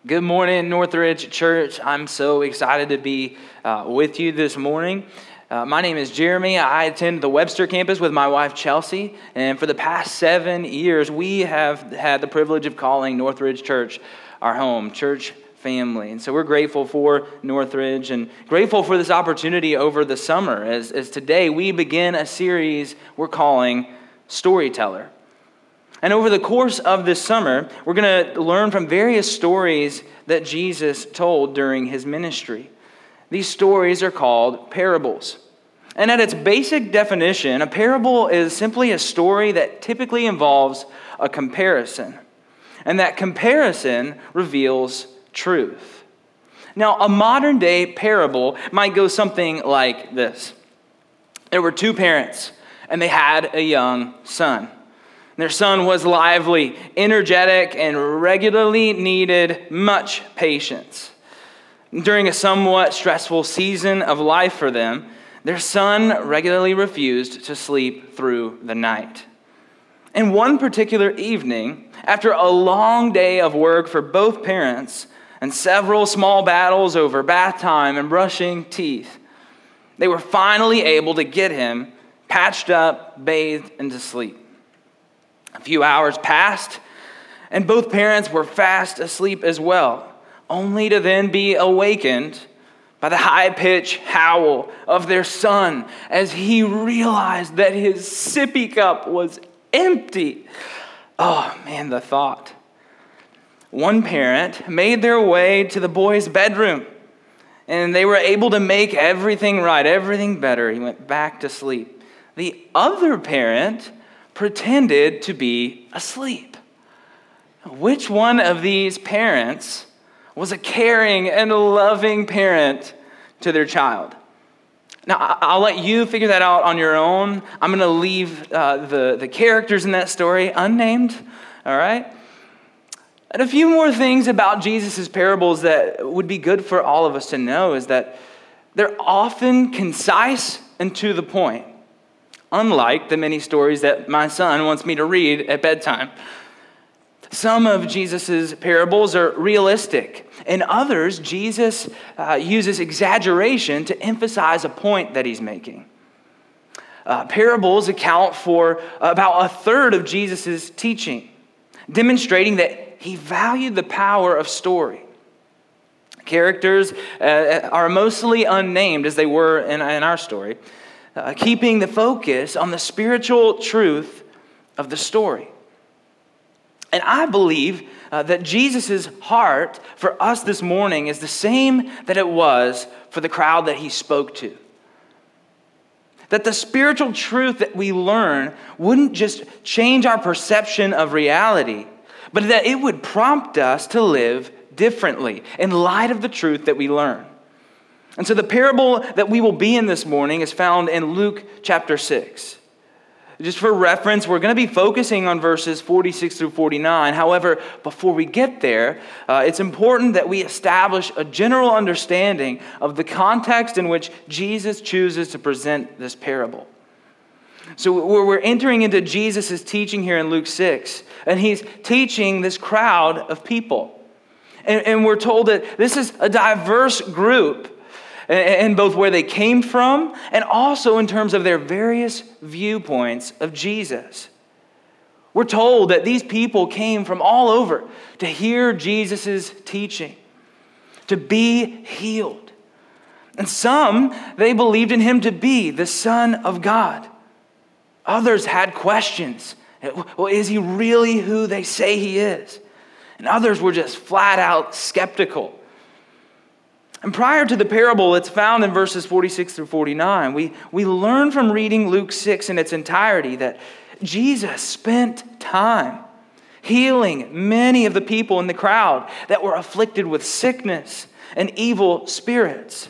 Good morning, Northridge Church. I'm so excited to be with you this morning. My name is Jeremy. I attend the Webster campus with my wife, Chelsea. And for the past 7 years, we have had the privilege of calling Northridge Church our home, church family. And so we're grateful for Northridge and grateful for this opportunity over the summer as today we begin a series we're calling Storyteller. And over the course of this summer, we're going to learn from various stories that Jesus told during his ministry. These stories are called parables. And at its basic definition, a parable is simply a story that typically involves a comparison. And that comparison reveals truth. Now, a modern day parable might go something like this. There were two parents, and they had a young son. Their son was lively, energetic, and regularly needed much patience. During a somewhat stressful season of life for them, their son regularly refused to sleep through the night. And one particular evening, after a long day of work for both parents and several small battles over bath time and brushing teeth, they were finally able to get him patched up, bathed, and to sleep. A few hours passed, and both parents were fast asleep as well, only to then be awakened by the high-pitched howl of their son as he realized that his sippy cup was empty. Oh, man, the thought. One parent made their way to the boy's bedroom, and they were able to make everything right, everything better. He went back to sleep. The other parent pretended to be asleep. Which one of these parents was a caring and loving parent to their child? Now, I'll let you figure that out on your own. I'm going to leave the characters in that story unnamed, all right? And a few more things about Jesus' parables that would be good for all of us to know is that they're often concise and to the point, unlike the many stories that my son wants me to read at bedtime. Some of Jesus' parables are realistic. In others, Jesus uses exaggeration to emphasize a point that he's making. Parables account for about a third of Jesus' teaching, demonstrating that he valued the power of story. Characters are mostly unnamed as they were in our story, keeping the focus on the spiritual truth of the story. And I believe that Jesus' heart for us this morning is the same that it was for the crowd that he spoke to. That the spiritual truth that we learn wouldn't just change our perception of reality, but that it would prompt us to live differently in light of the truth that we learn. And so the parable that we will be in this morning is found in Luke chapter 6. Just for reference, we're going to be focusing on verses 46 through 49. However, before we get there, it's important that we establish a general understanding of the context in which Jesus chooses to present this parable. So we're entering into Jesus' teaching here in Luke 6, and he's teaching this crowd of people. And we're told that this is a diverse group, in both where they came from and also in terms of their various viewpoints of Jesus. We're told that these people came from all over to hear Jesus' teaching, to be healed. And some, they believed in him to be the Son of God. Others had questions. Well, is he really who they say he is? And others were just flat out skeptical. And prior to the parable, it's found in verses 46 through 49. We learn from reading Luke 6 in its entirety that Jesus spent time healing many of the people in the crowd that were afflicted with sickness and evil spirits.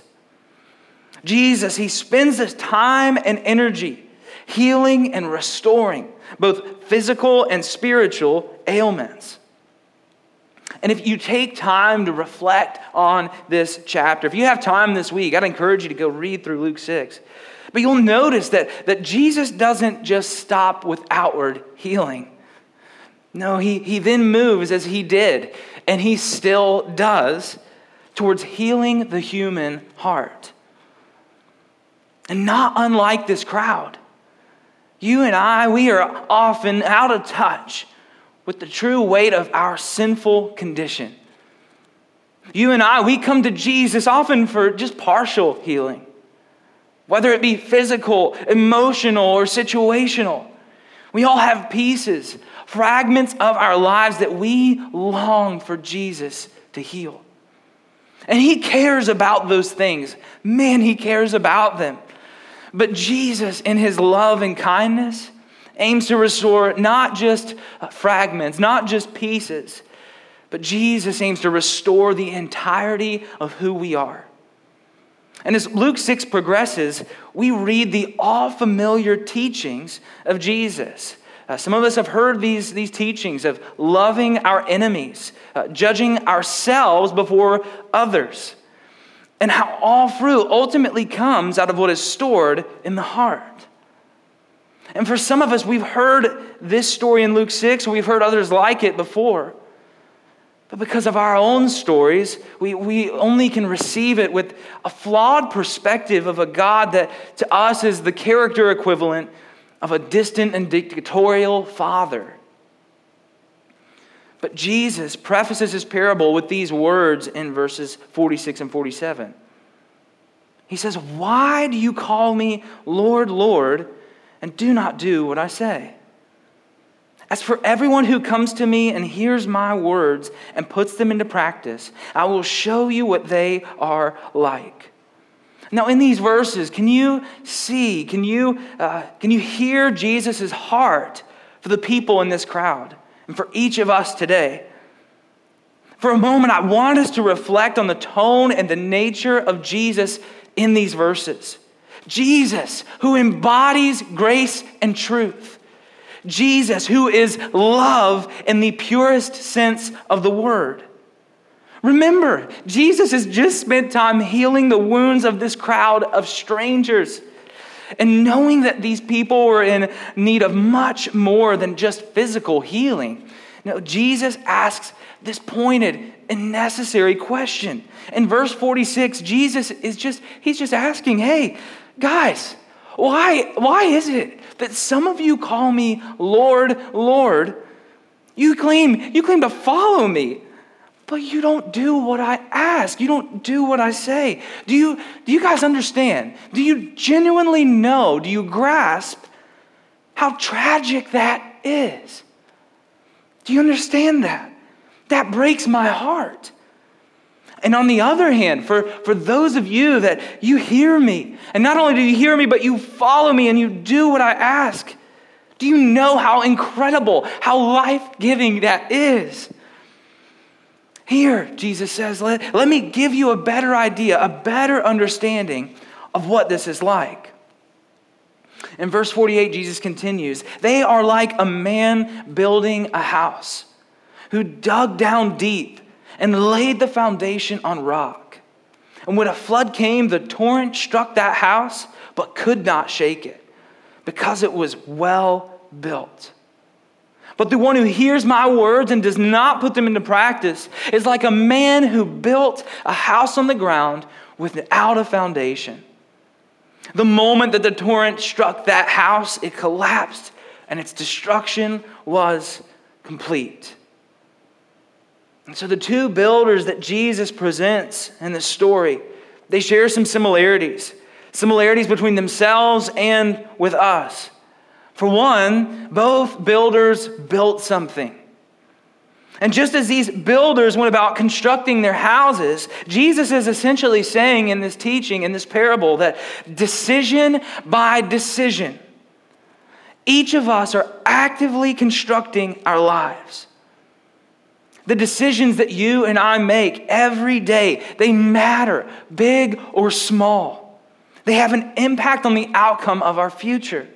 Jesus, he spends this time and energy healing and restoring both physical and spiritual ailments. And if you take time to reflect on this chapter, if you have time this week, I'd encourage you to go read through Luke 6. But you'll notice that Jesus doesn't just stop with outward healing. No, he then moves as he did, and he still does, towards healing the human heart. And not unlike this crowd, you and I, we are often out of touch with the true weight of our sinful condition. You and I, we come to Jesus often for just partial healing, whether it be physical, emotional, or situational. We all have pieces, fragments of our lives that we long for Jesus to heal. And he cares about those things. Man, he cares about them. But Jesus, in his love and kindness, aims to restore not just fragments, not just pieces, but Jesus aims to restore the entirety of who we are. And as Luke 6 progresses, we read the all-familiar teachings of Jesus. Some of us have heard these teachings of loving our enemies, judging ourselves before others, and how all fruit ultimately comes out of what is stored in the heart. And for some of us, we've heard this story in Luke 6, and we've heard others like it before. But because of our own stories, we only can receive it with a flawed perspective of a God that to us is the character equivalent of a distant and dictatorial father. But Jesus prefaces his parable with these words in verses 46 and 47. He says, "Why do you call me Lord, Lord, and do not do what I say? As for everyone who comes to me and hears my words and puts them into practice, I will show you what they are like." Now, in these verses, can you see, can you hear Jesus' heart for the people in this crowd and for each of us today? For a moment, I want us to reflect on the tone and the nature of Jesus in these verses. Jesus, who embodies grace and truth. Jesus, who is love in the purest sense of the word. Remember, Jesus has just spent time healing the wounds of this crowd of strangers. And knowing that these people were in need of much more than just physical healing, Jesus asks this pointed and necessary question. In verse 46, Jesus he's just asking, hey, guys, why is it that some of you call me Lord, Lord? You claim to follow me, but you don't do what I ask. You don't do what I say. Do you guys understand? Do you genuinely know? Do you grasp how tragic that is? Do you understand that? That breaks my heart. And on the other hand, for those of you that you hear me, and not only do you hear me, but you follow me and you do what I ask, do you know how incredible, how life-giving that is? Here, Jesus says, let me give you a better idea, a better understanding of what this is like. In verse 48, Jesus continues, "They are like a man building a house who dug down deep and laid the foundation on rock. And when a flood came, the torrent struck that house, but could not shake it, because it was well built. But the one who hears my words and does not put them into practice is like a man who built a house on the ground without a foundation. The moment that the torrent struck that house, it collapsed, and its destruction was complete." And so the two builders that Jesus presents in this story, they share some similarities between themselves and with us. For one, both builders built something. And just as these builders went about constructing their houses, Jesus is essentially saying in this teaching, in this parable, that decision by decision, each of us are actively constructing our lives. The decisions that you and I make every day, they matter, big or small. They have an impact on the outcome of our future.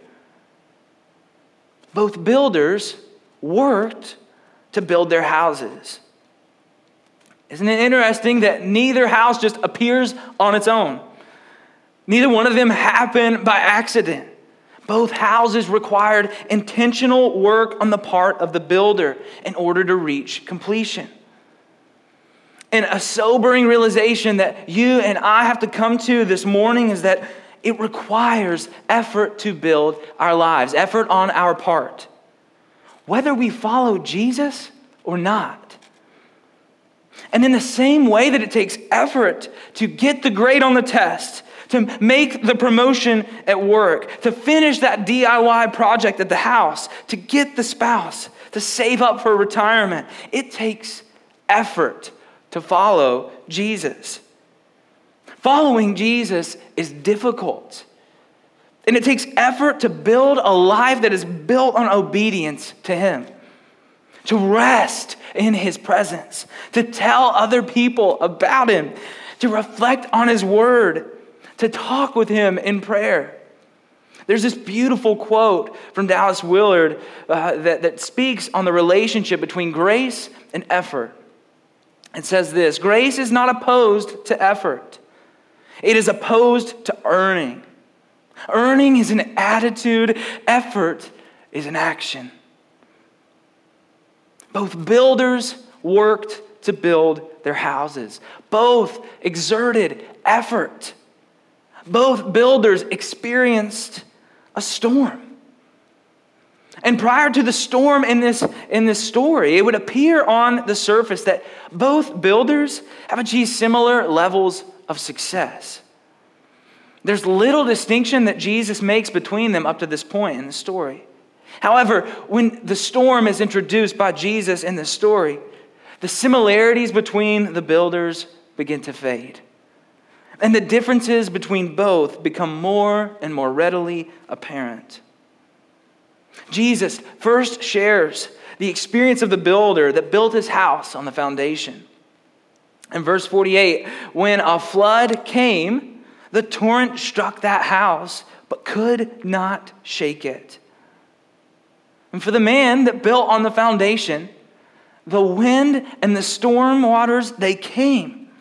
Both builders worked to build their houses. Isn't it interesting that neither house just appears on its own? Neither one of them happened by accident. Both houses required intentional work on the part of the builder in order to reach completion. And a sobering realization that you and I have to come to this morning is that it requires effort to build our lives, effort on our part, whether we follow Jesus or not. And in the same way that it takes effort to get the grade on the test, to make the promotion at work, to finish that DIY project at the house, to get the spouse, to save up for retirement, it takes effort to follow Jesus. Following Jesus is difficult. And it takes effort to build a life that is built on obedience to Him, to rest in His presence, to tell other people about Him, to reflect on His Word, to talk with Him in prayer. There's this beautiful quote from Dallas Willard that speaks on the relationship between grace and effort. It says this: grace is not opposed to effort. It is opposed to earning. Earning is an attitude. Effort is an action. Both builders worked to build their houses. Both exerted effort. Both builders experienced a storm. And prior to the storm in this story, it would appear on the surface that both builders have achieved similar levels of success. There's little distinction that Jesus makes between them up to this point in the story. However, when the storm is introduced by Jesus in the story, the similarities between the builders begin to fade. And the differences between both become more and more readily apparent. Jesus first shares the experience of the builder that built his house on the foundation. In verse 48, when a flood came, the torrent struck that house, but could not shake it. And for the man that built on the foundation, the wind and the storm waters, they came.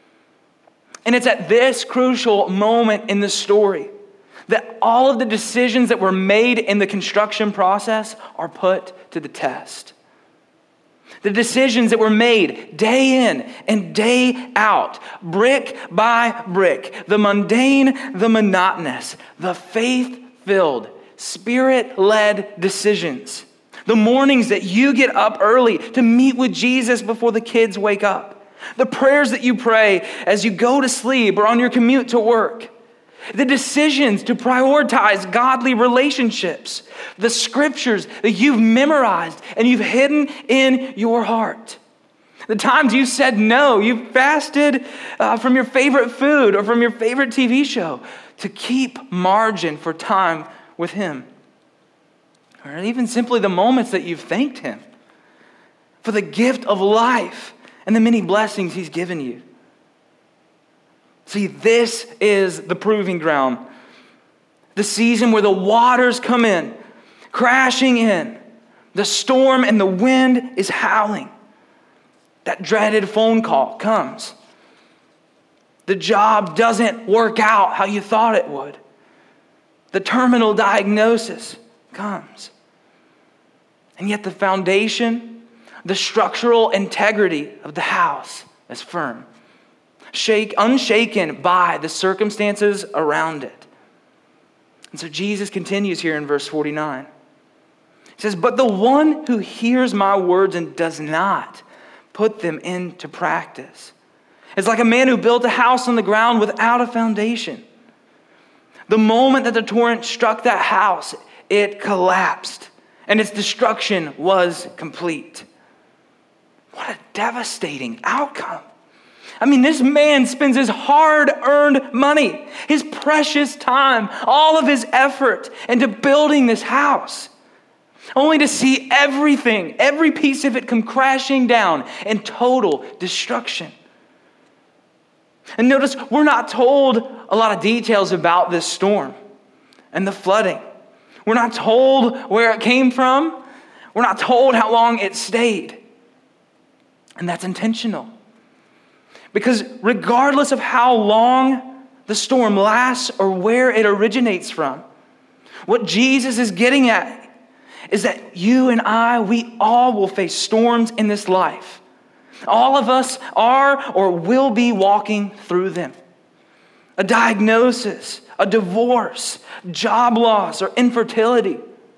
And it's at this crucial moment in the story that all of the decisions that were made in the construction process are put to the test. The decisions that were made day in and day out, brick by brick, the mundane, the monotonous, the faith-filled, Spirit-led decisions. The mornings that you get up early to meet with Jesus before the kids wake up. The prayers that you pray as you go to sleep or on your commute to work. The decisions to prioritize godly relationships. The scriptures that you've memorized and you've hidden in your heart. The times you said no, you fasted from your favorite food or from your favorite TV show to keep margin for time with Him. Or even simply the moments that you've thanked Him for the gift of life and the many blessings He's given you. See, this is the proving ground. The season where the waters come in, crashing in. The storm and the wind is howling. That dreaded phone call comes. The job doesn't work out how you thought it would. The terminal diagnosis comes. And yet the foundation, the structural integrity of the house is firm. Unshaken by the circumstances around it. And so Jesus continues here in verse 49. He says, "But the one who hears my words and does not put them into practice is like a man who built a house on the ground without a foundation. The moment that the torrent struck that house, it collapsed, and its destruction was complete." What a devastating outcome. I mean, this man spends his hard-earned money, his precious time, all of his effort into building this house, only to see everything, every piece of it come crashing down in total destruction. And notice, we're not told a lot of details about this storm and the flooding. We're not told where it came from. We're not told how long it stayed. And that's intentional. Because regardless of how long the storm lasts or where it originates from, What Jesus is getting at is that you and I, we all will face storms in this life. All of us are or will be walking through them. A diagnosis, a divorce, job loss, or infertility.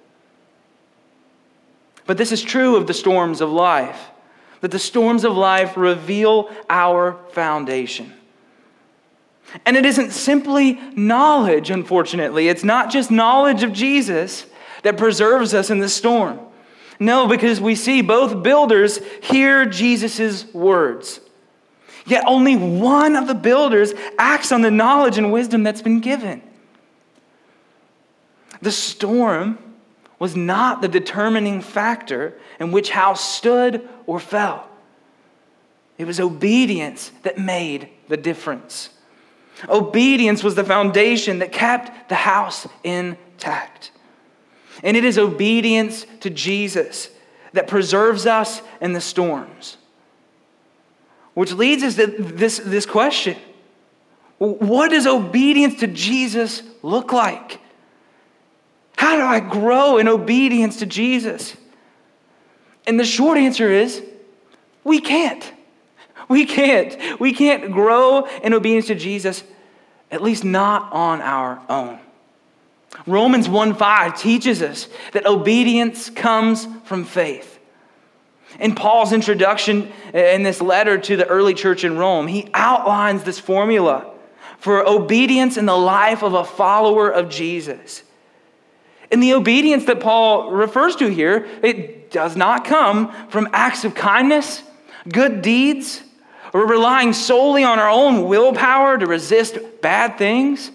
But this is true of the storms of life, that the storms of life reveal our foundation. And it isn't simply knowledge, unfortunately. It's not just knowledge of Jesus that preserves us in the storm. No, because we see both builders hear Jesus' words. Yet only one of the builders acts on the knowledge and wisdom that's been given. The storm was not the determining factor in which house stood or fell. It was obedience that made the difference. Obedience was the foundation that kept the house intact. And it is obedience to Jesus that preserves us in the storms. Which leads us to this question. What does obedience to Jesus look like? How do I grow in obedience to Jesus? And the short answer is, we can't. We can't. We can't grow in obedience to Jesus, at least not on our own. Romans 1:5 teaches us that obedience comes from faith. In Paul's introduction in this letter to the early church in Rome, he outlines this formula for obedience in the life of a follower of Jesus. And the obedience that Paul refers to here, it does not come from acts of kindness, good deeds, or relying solely on our own willpower to resist bad things.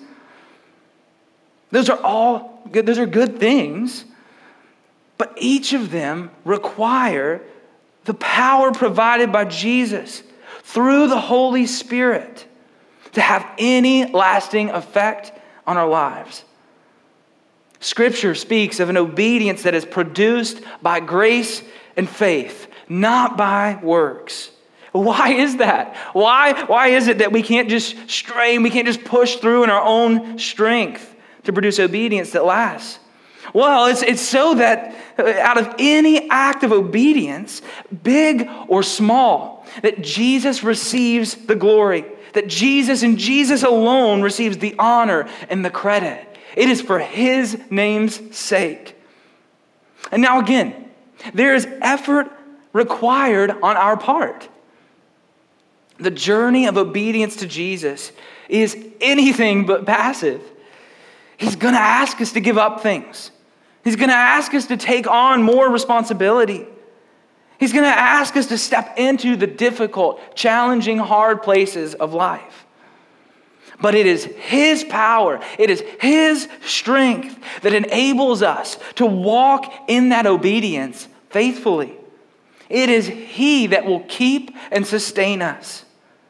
Those are good things, but each of them require the power provided by Jesus through the Holy Spirit to have any lasting effect on our lives. Scripture speaks of an obedience that is produced by grace and faith, not by works. Why is that? Why is it that we can't just strain, we can't just push through in our own strength to produce obedience that lasts? Well, it's so that out of any act of obedience, big or small, that Jesus receives the glory, that Jesus and Jesus alone receives the honor and the credit. It is for His name's sake. And now again, there is effort required on our part. The journey of obedience to Jesus is anything but passive. He's going to ask us to give up things. He's going to ask us to take on more responsibility. He's going to ask us to step into the difficult, challenging, hard places of life. But it is His power, it is His strength that enables us to walk in that obedience faithfully. It is He that will keep and sustain us.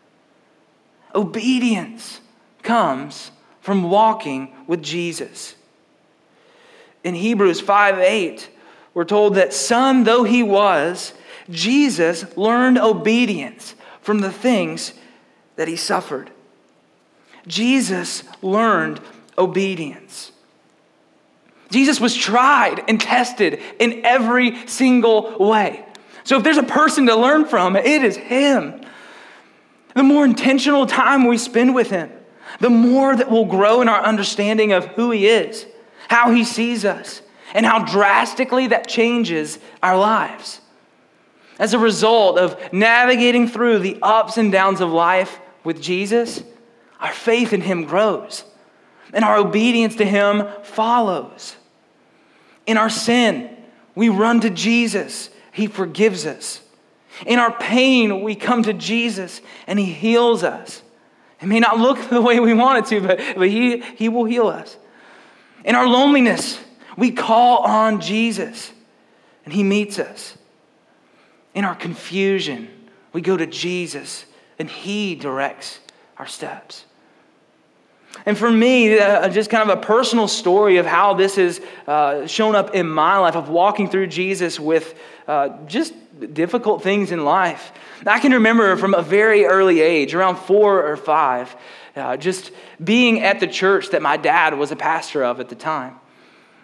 Obedience comes from walking with Jesus. In Hebrews 5:8, we're told that son though He was, Jesus learned obedience from the things that He suffered. Jesus learned obedience. Jesus was tried and tested in every single way. So if there's a person to learn from, it is Him. The more intentional time we spend with Him, the more that we'll grow in our understanding of who He is, how He sees us, and how drastically that changes our lives. As a result of navigating through the ups and downs of life with Jesus, our faith in Him grows, and our obedience to Him follows. In our sin, we run to Jesus. He forgives us. In our pain, we come to Jesus, and He heals us. It may not look the way we want it to, but He will heal us. In our loneliness, we call on Jesus, and He meets us. In our confusion, we go to Jesus, and He directs our steps. And for me, just kind of a personal story of how this has shown up in my life, of walking through Jesus with just difficult things in life. I can remember from a very early age, around 4 or 5, just being at the church that my dad was a pastor of at the time.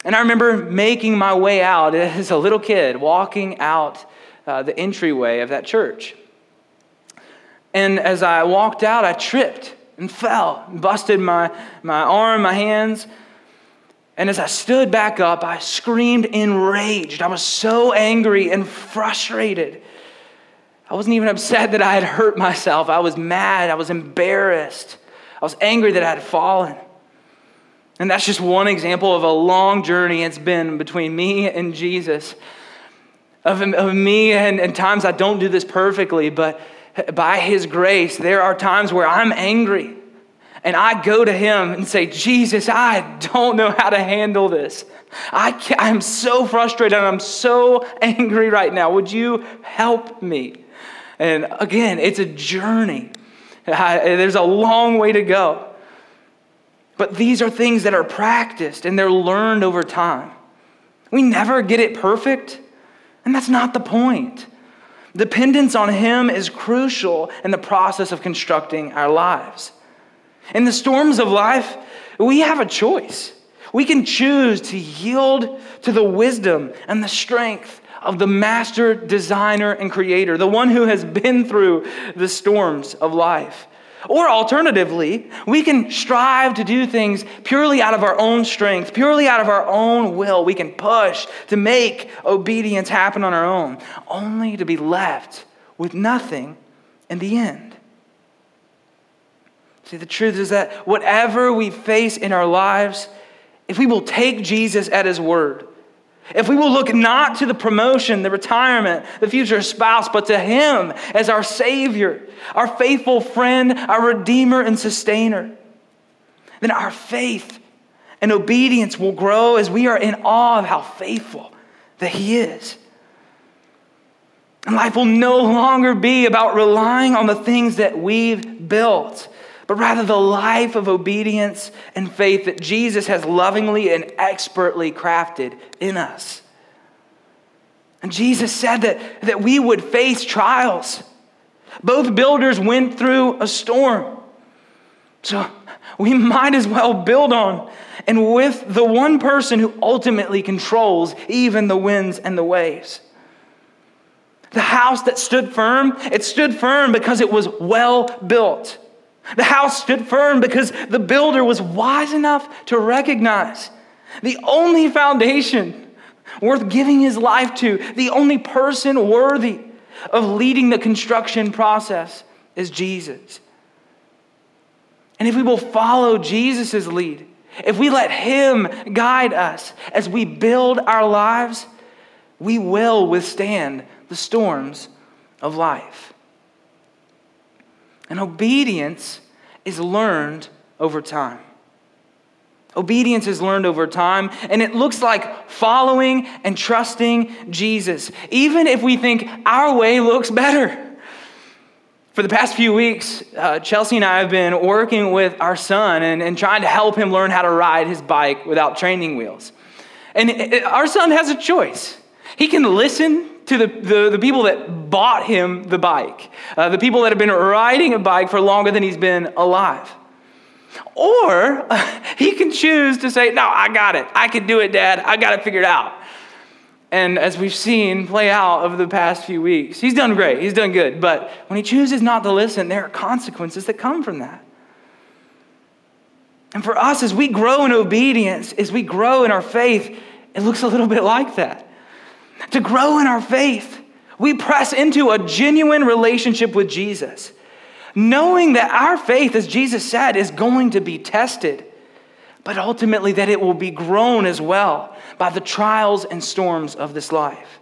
And I remember making my way out as a little kid, walking out the entryway of that church. And as I walked out, I tripped and fell, and busted my arm, my hands. And as I stood back up, I screamed enraged. I was so angry and frustrated. I wasn't even upset that I had hurt myself. I was mad. I was embarrassed. I was angry that I had fallen. And that's just one example of a long journey it's been between me and Jesus. Of me and times I don't do this perfectly, but by his grace, there are times where I'm angry. And I go to him and say, Jesus, I don't know how to handle this. I'm so frustrated and I'm so angry right now. Would you help me? And again, it's a journey. There's a long way to go. But these are things that are practiced and they're learned over time. We never get it perfect, and that's not the point. Dependence on him is crucial in the process of constructing our lives. In the storms of life, we have a choice. We can choose to yield to the wisdom and the strength of the master designer and creator, the one who has been through the storms of life. Or alternatively, we can strive to do things purely out of our own strength, purely out of our own will. We can push to make obedience happen on our own, only to be left with nothing in the end. See, the truth is that whatever we face in our lives, if we will take Jesus at his word, if we will look not to the promotion, the retirement, the future spouse, but to him as our Savior, our faithful friend, our Redeemer and Sustainer, then our faith and obedience will grow as we are in awe of how faithful that he is. And life will no longer be about relying on the things that we've built, but rather the life of obedience and faith that Jesus has lovingly and expertly crafted in us. And Jesus said that we would face trials. Both builders went through a storm. So we might as well build on and with the one person who ultimately controls even the winds and the waves. The house that stood firm, it stood firm because it was well built. The house stood firm because the builder was wise enough to recognize the only foundation worth giving his life to, the only person worthy of leading the construction process is Jesus. And if we will follow Jesus' lead, if we let him guide us as we build our lives, we will withstand the storms of life. And obedience is learned over time. Obedience is learned over time, and it looks like following and trusting Jesus, even if we think our way looks better. For the past few weeks, Chelsea and I have been working with our son and trying to help him learn how to ride his bike without training wheels. And our son has a choice. He can listen to the people that bought him the bike, the people that have been riding a bike for longer than he's been alive. Or he can choose to say, no, I got it. I can do it, Dad. I got it figured out. And as we've seen play out over the past few weeks, he's done great. He's done good. But when he chooses not to listen, there are consequences that come from that. And for us, as we grow in obedience, as we grow in our faith, it looks a little bit like that. To grow in our faith, we press into a genuine relationship with Jesus, knowing that our faith, as Jesus said, is going to be tested, but ultimately that it will be grown as well by the trials and storms of this life.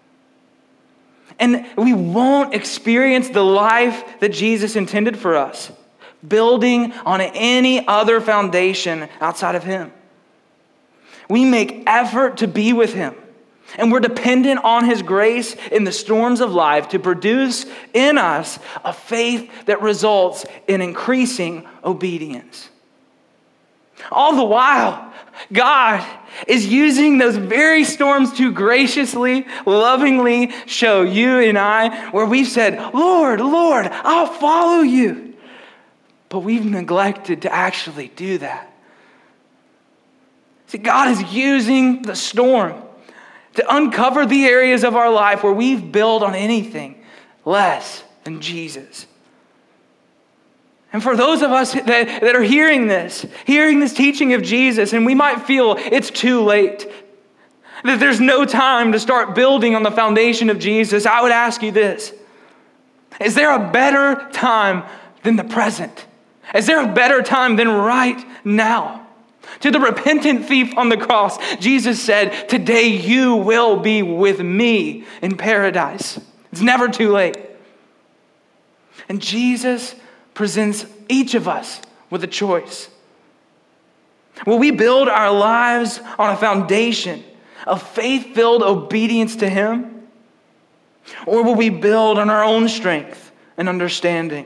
And we won't experience the life that Jesus intended for us, building on any other foundation outside of him. We make effort to be with him, and we're dependent on his grace in the storms of life to produce in us a faith that results in increasing obedience. All the while, God is using those very storms to graciously, lovingly show you and I where we've said, Lord, Lord, I'll follow you. But we've neglected to actually do that. See, God is using the storm to uncover the areas of our life where we've built on anything less than Jesus. And for those of us that are hearing this teaching of Jesus, and we might feel it's too late, that there's no time to start building on the foundation of Jesus, I would ask you this. Is there a better time than the present? Is there a better time than right now? To the repentant thief on the cross, Jesus said, "Today you will be with me in paradise." It's never too late. And Jesus presents each of us with a choice. Will we build our lives on a foundation of faith-filled obedience to Him? Or will we build on our own strength and understanding?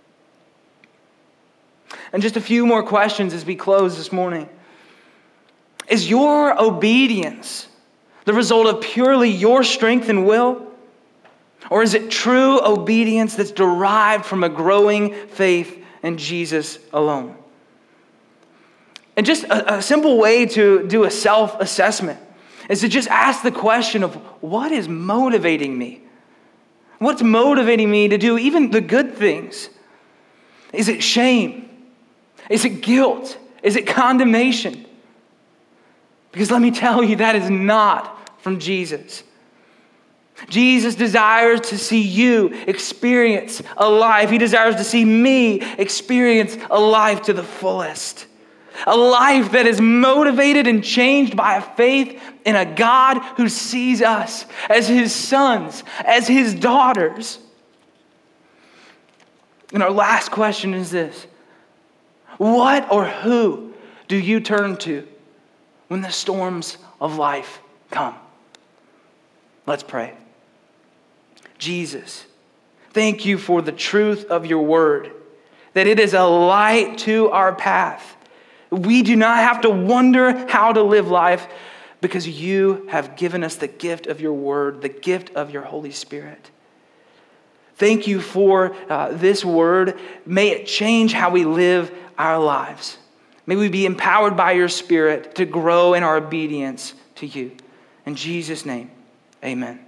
And just a few more questions as we close this morning. Is your obedience the result of purely your strength and will? Or is it true obedience that's derived from a growing faith in Jesus alone? And just a simple way to do a self-assessment is to just ask the question of, what is motivating me? What's motivating me to do even the good things? Is it shame? Is it guilt? Is it condemnation? Because let me tell you, that is not from Jesus. Jesus desires to see you experience a life. He desires to see me experience a life to the fullest. A life that is motivated and changed by a faith in a God who sees us as His sons, as His daughters. And our last question is this. What or who do you turn to when the storms of life come? Let's pray. Jesus, thank you for the truth of your word, that it is a light to our path. We do not have to wonder how to live life because you have given us the gift of your word, the gift of your Holy Spirit. Thank you for this word. May it change how we live our lives. May we be empowered by your Spirit to grow in our obedience to you. In Jesus' name, amen.